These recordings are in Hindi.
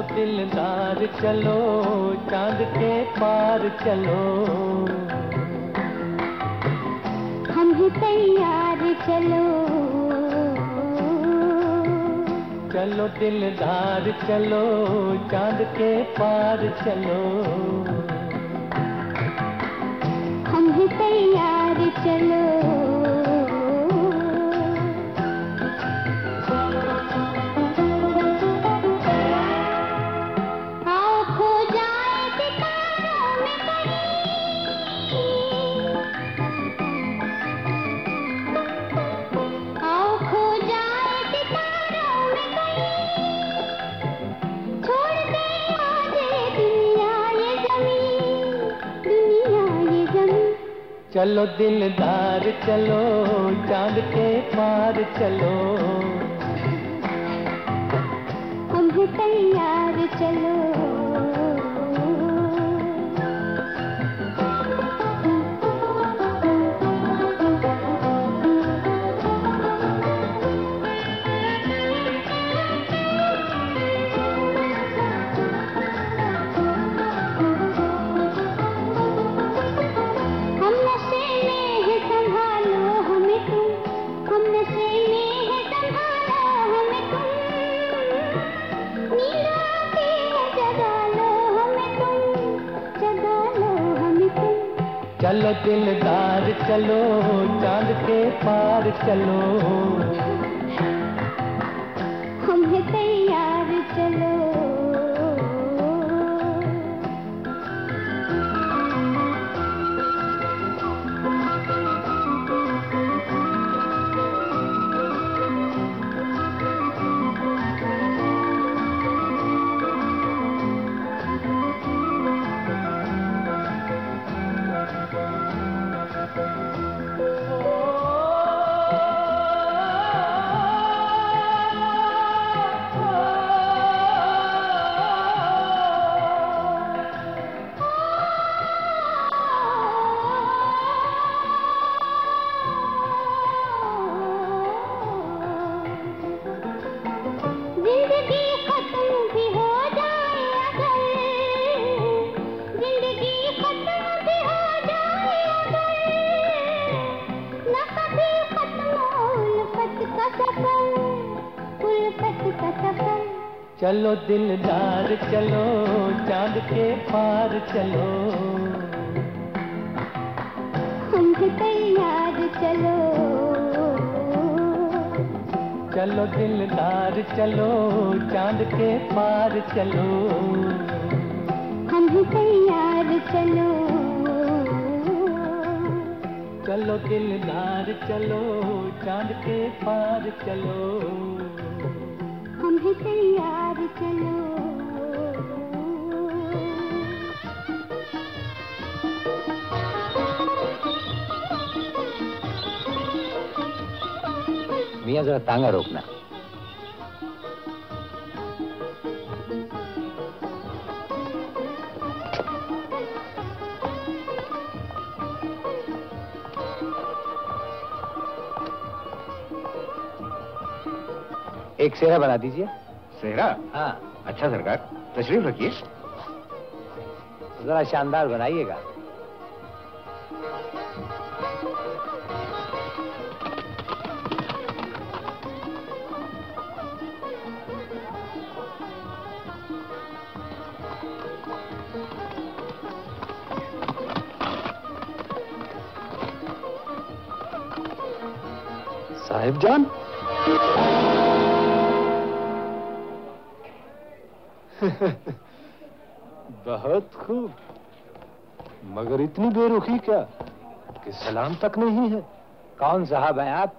दिलदार चलो चांद के पार चलो, हम हैं तैयार चलो, चलो दिलदार चलो चांद के पार चलो, हम हैं तैयार चलो। चलो दिलदार चलो चांद के पार चलो, हम हैं तैयार चलो, चलो दिलदार चलो चांद के पार चलो, हम हैं तैयार चलो। चलो दिलदार चलो चांद के पार चलो, हम हैं तैयार चलो, चलो दिलदार चलो चांद के पार चलो, हम हैं तैयार चलो, चलो दिलदार चलो चांद के पार चलो, हम हैं तैयार चलो। मियां जरा तांगा रोकना। एक सेहरा बना दीजिए। सेहरा? हाँ। अच्छा सरकार, तशरीफ रखिए। जरा शानदार बनाइएगा। साहिब जान, बहुत खूब, मगर इतनी बेरुखी क्या कि सलाम तक नहीं है। कौन साहब हैं आप?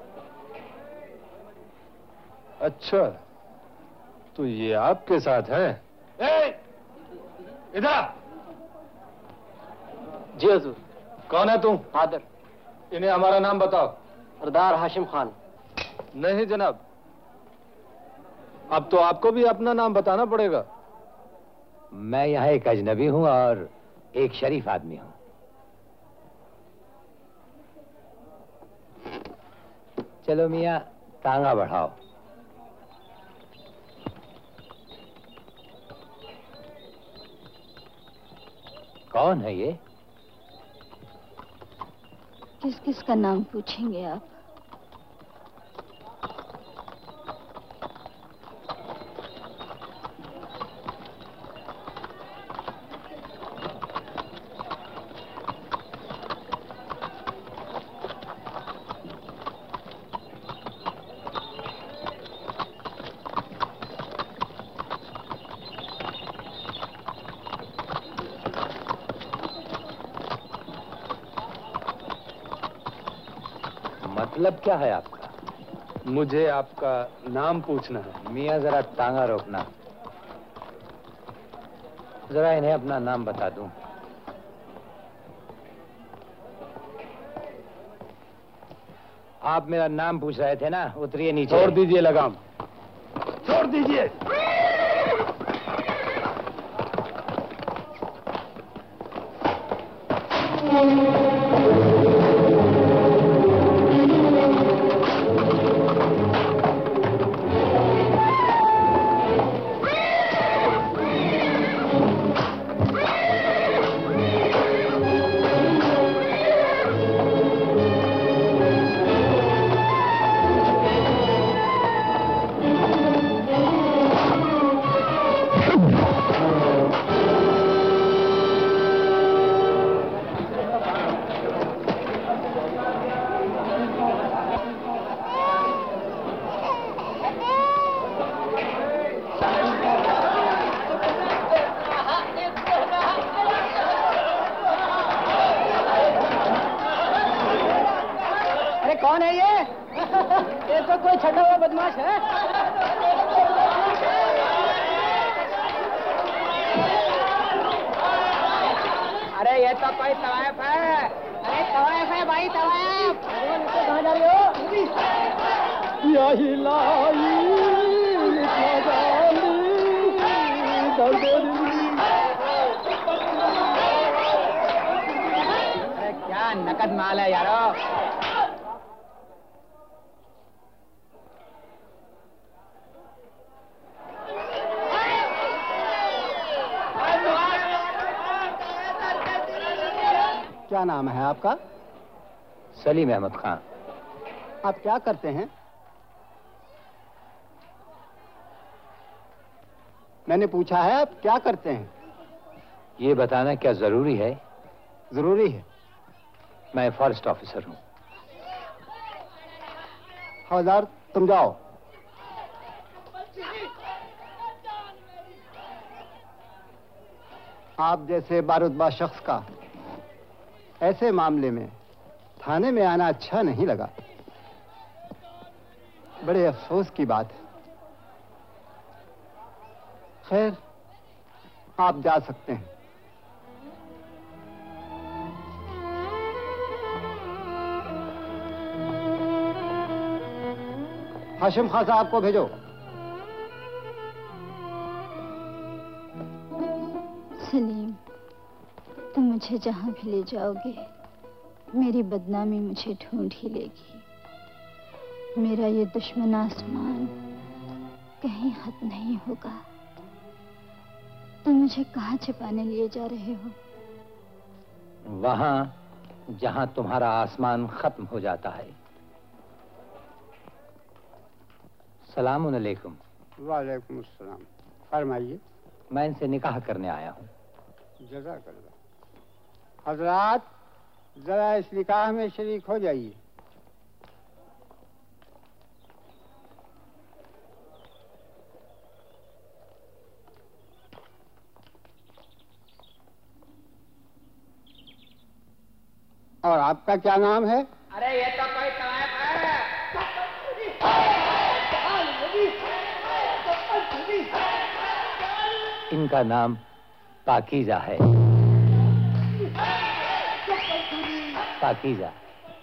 अच्छा, तो ये आपके साथ हैं? इधर। जी हजूर। कौन है तुम? हादर। इन्हें हमारा नाम बताओ। सरदार हाशिम खान। नहीं जनाब, अब तो आपको भी अपना नाम बताना पड़ेगा। मैं यहाँ एक अजनबी हूँ और एक शरीफ आदमी हूँ। चलो मियाँ, तांगा बढ़ाओ। कौन है ये? किस किस का नाम पूछेंगे आप? मतलब क्या है आपका? मुझे आपका नाम पूछना है। मियाँ जरा टांगा रोकना, जरा इन्हें अपना नाम बता दूं। आप मेरा नाम पूछ रहे थे ना? उतरिए नीचे। छोड़ दीजिए लगाम, छोड़ दीजिए। कौन है ये? ये तो कोई छठा हुआ बदमाश है। अरे ये तो कोई तवायफ है। अरे तवायफ है भाई, तवायफ। कहाँ जा रही हो? यही लाई अरे क्या नकद माल है यारो। क्या नाम है आपका? सलीम अहमद खान। आप क्या करते हैं? मैंने पूछा है आप क्या करते हैं? ये बताना क्या जरूरी है? जरूरी है। मैं फॉरेस्ट ऑफिसर हूँ। हवलदार तुम जाओ। आप जैसे बारूदबाज शख्स का ऐसे मामले में थाने में आना अच्छा नहीं लगा। बड़े अफसोस की बात है। खैर आप जा सकते हैं। हाशिम खान साहब को भेजो। सलीम, तुम मुझे जहां भी ले जाओगे मेरी बदनामी मुझे ढूंढ ही लेगी। मेरा ये दुश्मन आसमान कहीं खत्म नहीं होगा। तुम मुझे कहाँ छिपाने लिए जा रहे हो? वहां जहां तुम्हारा आसमान खत्म हो जाता है। सलाम अलैकुम। वालेकुम अस्सलाम। फरमाइए। मैं इनसे निकाह करने आया हूँ। जज़ाकल्लाह। हजरात जरा इस निकाह में शरीक हो जाइए। और आपका क्या नाम है? अरे ये तो कोई तवायफ है। इनका नाम पाकीज़ा है। पाकीज़ा।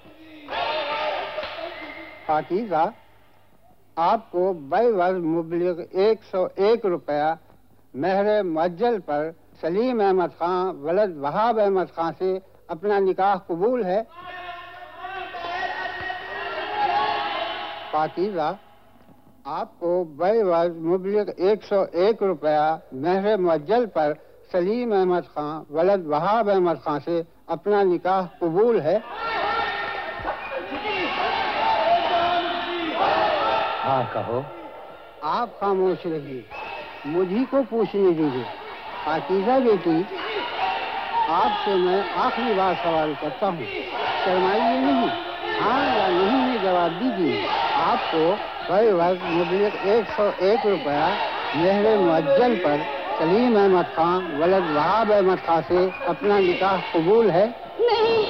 पाकीज़ा, आपको बवज़ मुबलिग 101 रुपया महर मुअज्जल पर सलीम अहमद खान वलद वहाब अहमद खान से अपना निकाह कबूल है। पाकीज़ा, आपको बवज़ मुबलिग 101 रुपया महर मुअज्जल पर सलीम अहमद खां वलद वहाब अहमद खां से अपना निकाह कबूल है? हाँ कहो। आप खामोश रहिए, मुझी को पूछने दीजिए। पाकीज़ा बेटी, आपसे मैं आखिरी बार सवाल करता हूँ, शर्माइए नहीं, हाँ या नहीं में जवाब दीजिए। आपको वक्त मुबलिग 101 रुपया मेहर मुअज्जल पर सलीम अहमद खां वलद वहाब अहमद खां से अपना निकाह कबूल है? नहीं।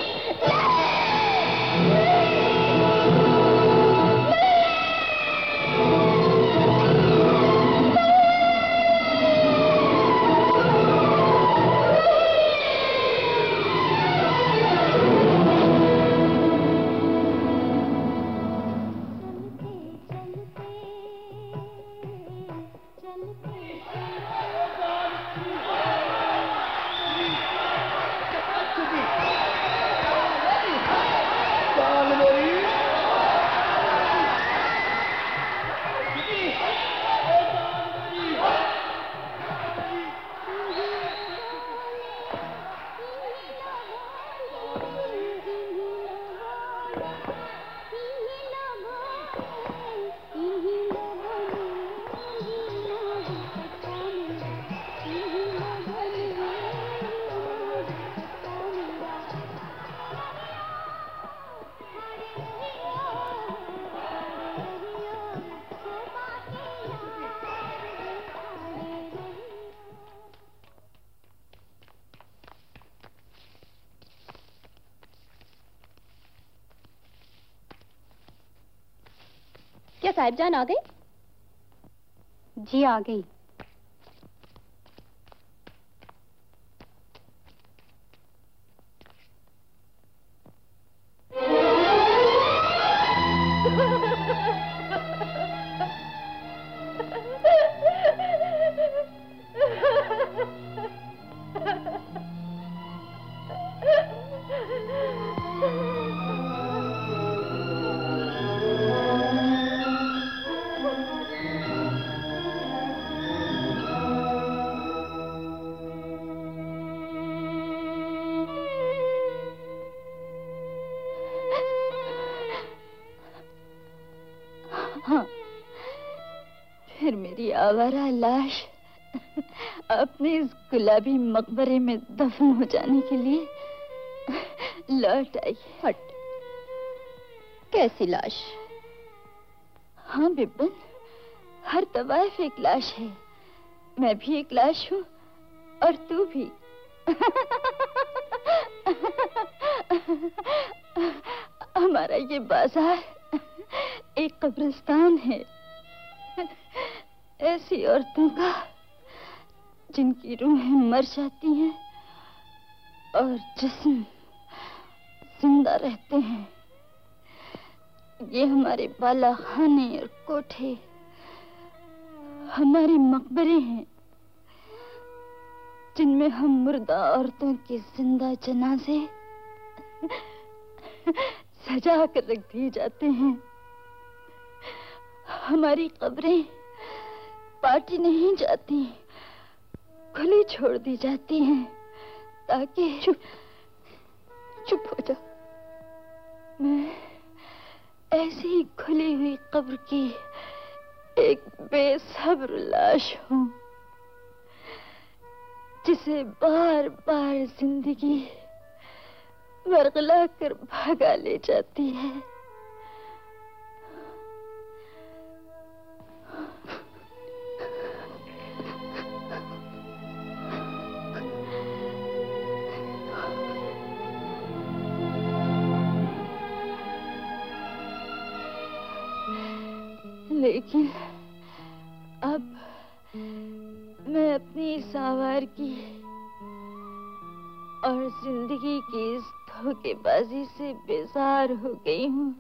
क्या साहिबजान आ गई? जी आ गई। हाँ, फिर मेरी आवारा लाश अपने इस गुलाबी मकबरे में दफन हो जाने के लिए लौट आई। हट, कैसी लाश? हाँ बिब्बन, हर तवाइफ एक लाश है। मैं भी एक लाश हूँ और तू भी। हमारा ये बाजार एक कब्रिस्तान है, ऐसी औरतों का जिनकी रूहें मर जाती हैं और जिस्म जिंदा रहते हैं। ये हमारे बाला खाने और कोठे हमारे मकबरे हैं, जिनमें हम मुर्दा औरतों के जिंदा जनाजे सजा कर रख दिए जाते हैं। हमारी कब्रें पाटी नहीं जाती, खुली छोड़ दी जाती हैं, ताकि चुप हो जा। मैं ऐसी ही खुली हुई कब्र की एक बेसब्र लाश हूँ, जिसे बार बार जिंदगी वरगला कर भागा ले जाती है। लेकिन अब मैं अपनी इस आवार की और जिंदगी की इस धोखेबाजी से बेजार हो गई हूँ,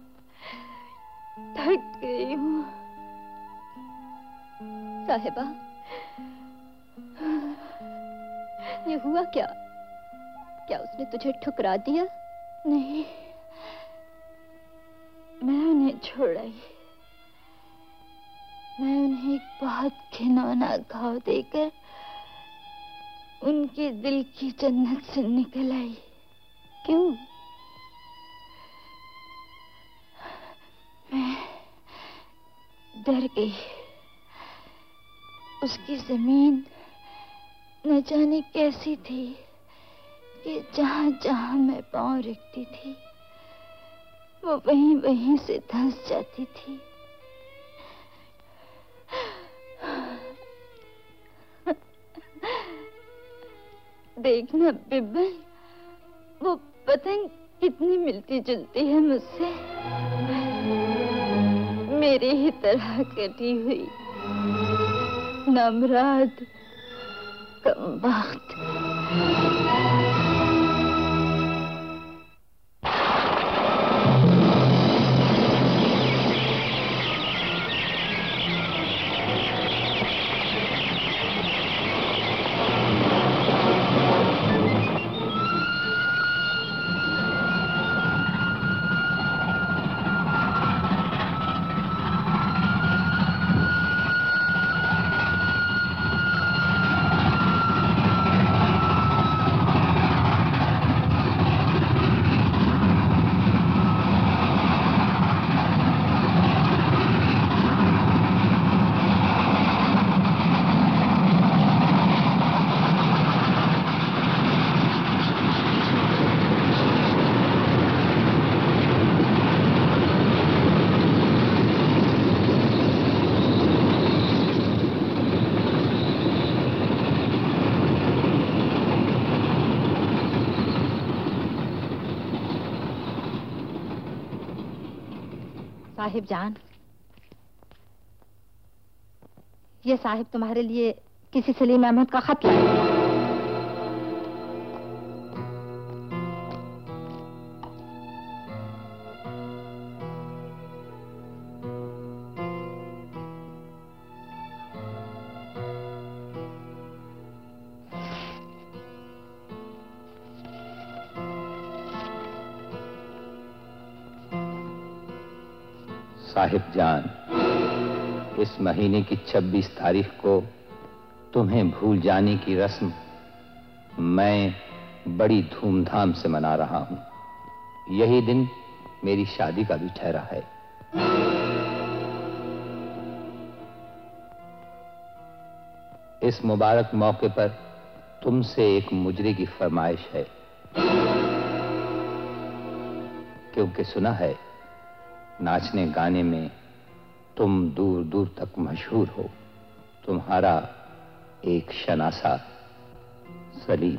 थक गई हूँ। साहिबा, ये हुआ क्या? क्या उसने तुझे ठुकरा दिया? नहीं, मैं उन्हें छोड़ आई। मैं उन्हें एक बहुत घिनौना घाव देकर उनके दिल की जन्नत से निकल आई। क्यों? मैं डर गई। उसकी जमीन न जाने कैसी थी कि जहां जहां मैं पांव रखती थी वो वहीं वहीं से धंस जाती थी। देखना बिब्बन, वो पतंग कितनी मिलती जुलती है मुझसे, मेरी ही तरह कटी हुई, नामराद, कमबख्त। साहिब जान, ये साहिब तुम्हारे लिए किसी सलीम अहमद का खत लाए। साहिब जान, इस महीने की 26 तारीख को तुम्हें भूल जाने की रस्म मैं बड़ी धूमधाम से मना रहा हूं। यही दिन मेरी शादी का भी ठहरा है। इस मुबारक मौके पर तुमसे एक मुजरे की फरमाइश है, क्योंकि सुना है नाचने गाने में तुम दूर दूर तक मशहूर हो। तुम्हारा एक शनासा सलीम।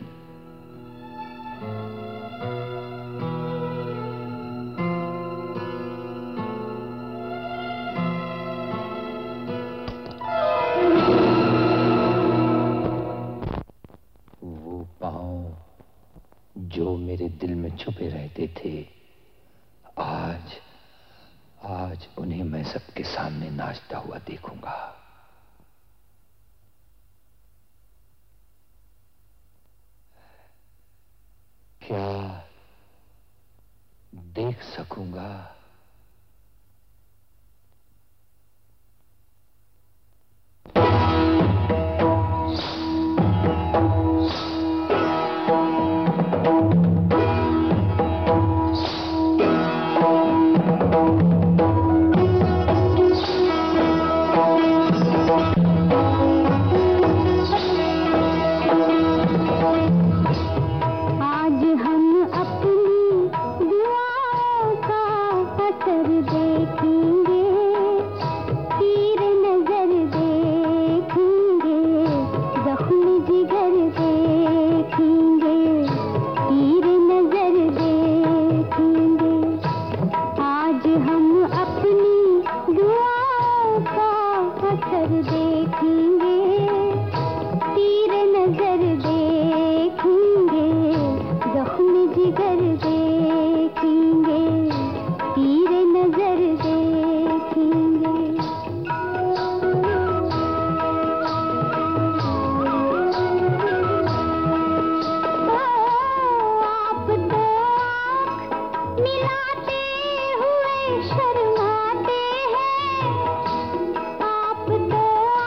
वो पांव जो मेरे दिल में छुपे रहते थे, आज उन्हें मैं सबके सामने नाचता हुआ देखूंगा। क्या देख सकूंगा? शर्माते हैं आप तो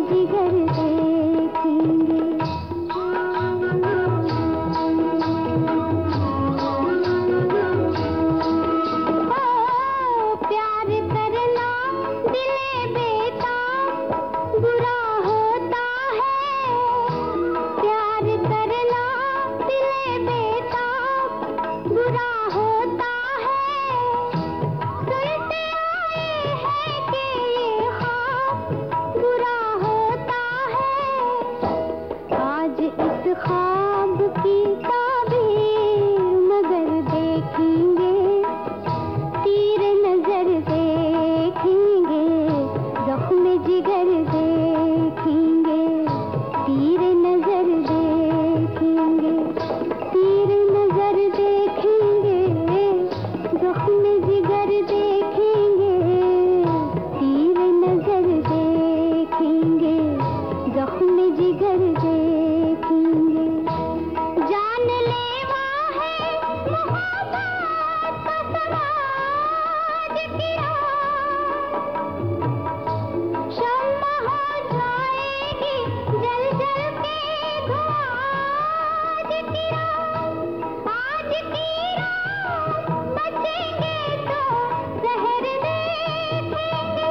जिगर देखेंगे। प्यार करना दिले बेताब बुरा होता है, प्यार करना दिले बेताब बुरा होता है। सुनते आए हैं कि ये ख्वाब बुरा होता है। आज इस ख्वाब की ताबीर मगर देखेंगे, तीर नजर देखेंगे, जख्म जिगर देखेंगे, तीर नजर देखेंगे, तीर नजर देखेंगे, जख्म जिगर देखेंगे, तीर नजर देखेंगे, जख्म जिगर देखेंगे। जानलेवा है मोहब्बत का समाज की राह, शम्मा हो जाएगी जल जल के धुआं आज की राह। आज की रात बचेंगे तो जहर देखेंगे।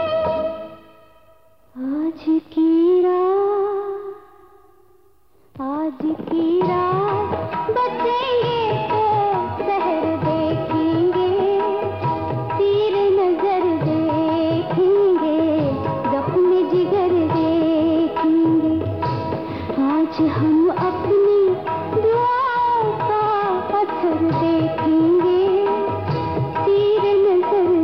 आज की रात, आज की रात बचेंगे तो जहर देखेंगे, तीर नजर देखेंगे, जख्म जिगर देखेंगे। आज हम अपनी दुआओं का असर देखेंगे, तीर नजर।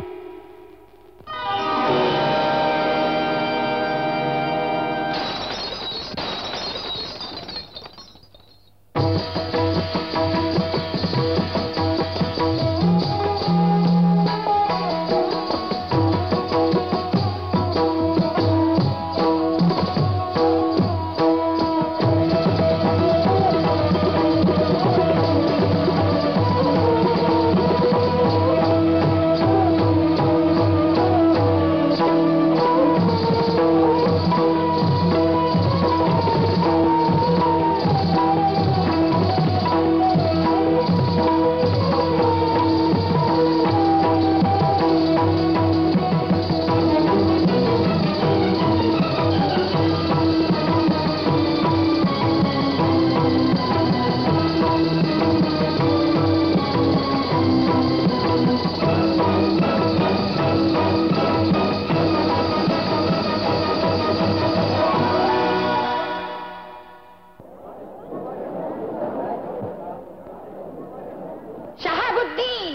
शहाबुद्दीन,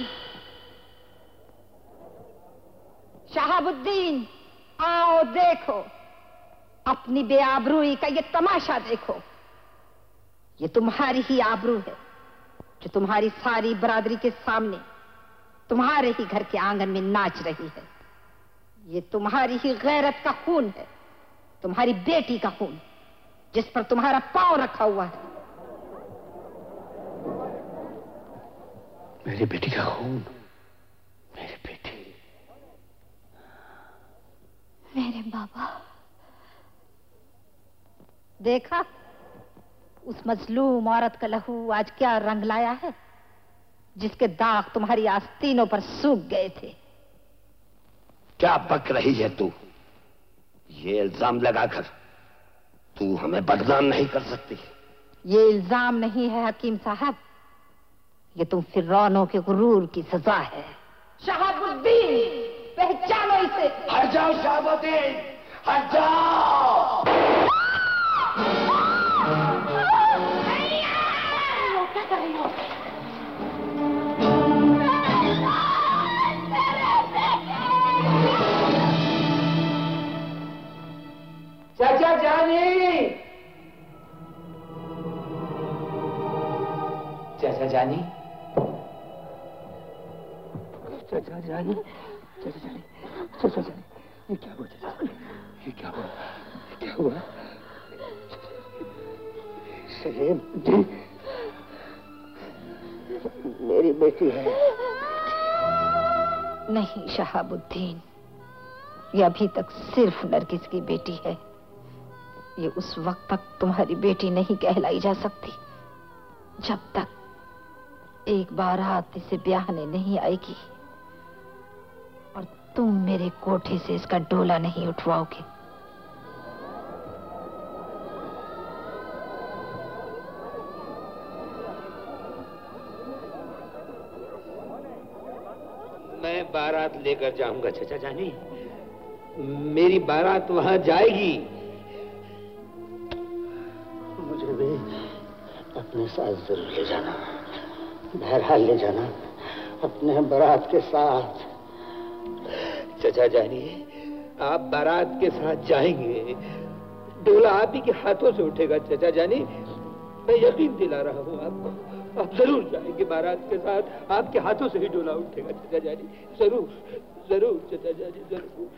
शहाबुद्दीन, आओ देखो, अपनी बेआबरूई का ये तमाशा देखो। ये तुम्हारी ही आबरू है जो तुम्हारी सारी बरादरी के सामने तुम्हारे ही घर के आंगन में नाच रही है। ये तुम्हारी ही गैरत का खून है, तुम्हारी बेटी का खून, जिस पर तुम्हारा पांव रखा हुआ है। मेरी बेटी का खून, मेरी बेटी, मेरे बाबा। देखा उस मजलूम औरत का लहू आज क्या रंग लाया है, जिसके दाग तुम्हारी आस्तीनों पर सूख गए थे। क्या बक रही है तू? ये इल्जाम लगाकर तू हमें बदनाम नहीं कर सकती। ये इल्जाम नहीं है हकीम साहब, ये तुम फिरौनों के गुरूर की सजा है। शहाबुद्दीन, पहचानो इसे। हट जाओ शहाबुद्दीन, हट जाओ। क्या कर रही हो? चाचा जानी, चाचा जानी, चाचा जानी, चाचा जानी, चाचा जानी, ये क्या हुआ चाचा? ये क्या हुआ? क्या हुआ? सलीम जी, मेरी बेटी है। नहीं शहाबुद्दीन, ये अभी तक सिर्फ नरगिस की बेटी है, ये उस वक्त तक तुम्हारी बेटी नहीं कहलाई जा सकती जब तक एक बारात इसे ब्याहने नहीं आएगी और तुम मेरे कोठे से इसका डोला नहीं उठवाओगे। मैं बारात लेकर जाऊंगा चाचा जानी, मेरी बारात वहां जाएगी। मुझे भी अपने साथ जरूर ले जाना, बहरहाल ले जाना अपने बारात के साथ। चाचा जानी, आप बारात के साथ जाएंगे, डोला आप ही के हाथों से उठेगा चाचा जानी, मैं यकीन दिला रहा हूँ आपको। आप जरूर जाएंगे बारात के साथ, आपके हाथों से ही डोला उठेगा चाचा जानी, जरूर जरूर चाचा जानी, जरूर।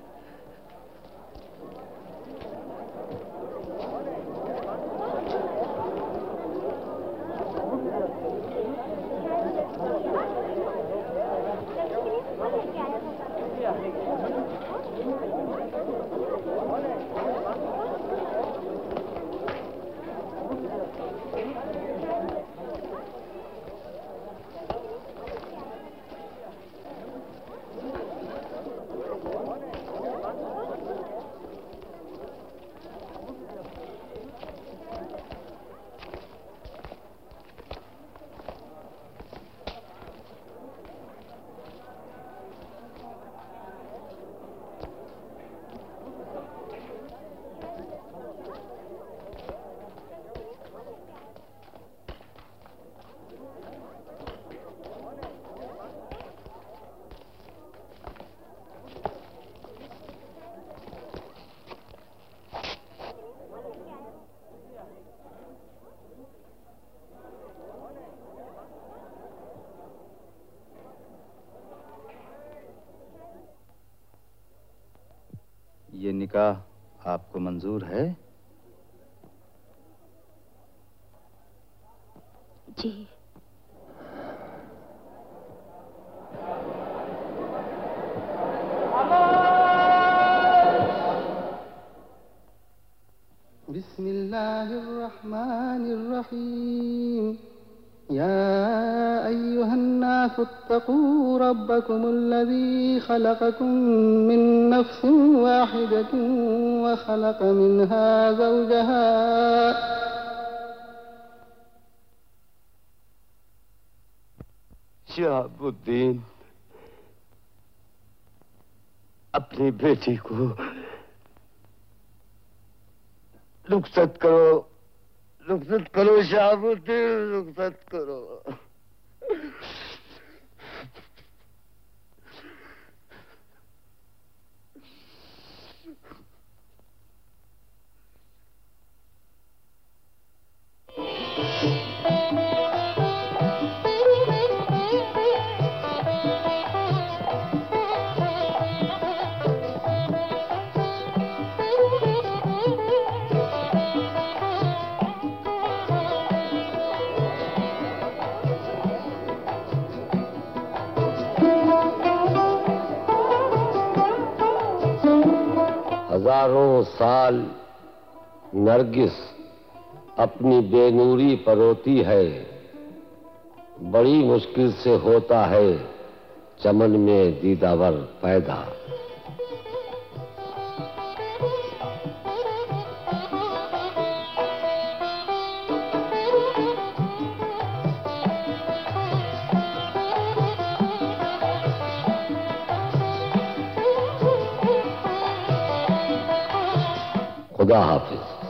ये निकाह आपको मंजूर है? जी। बिस्मिल्लाहिर्रहमानिर्रहीम। या अय्युहन्नास इत्तक़ू रब्बकुमुल्लज़ी ख़लक़कुम मिन नफ़्सिन वाहिदतिन व ख़लक़ मिन्हा ज़ौजहा। शहाबुद्दीन अपनी बेटी को रुखसत करो शहाबुद्दीन, रुखसत करो। हजारों साल नरगिस अपनी बेनूरी पर रोती है, बड़ी मुश्किल से होता है चमन में दीदावर पैदा। खुदा हाफिज।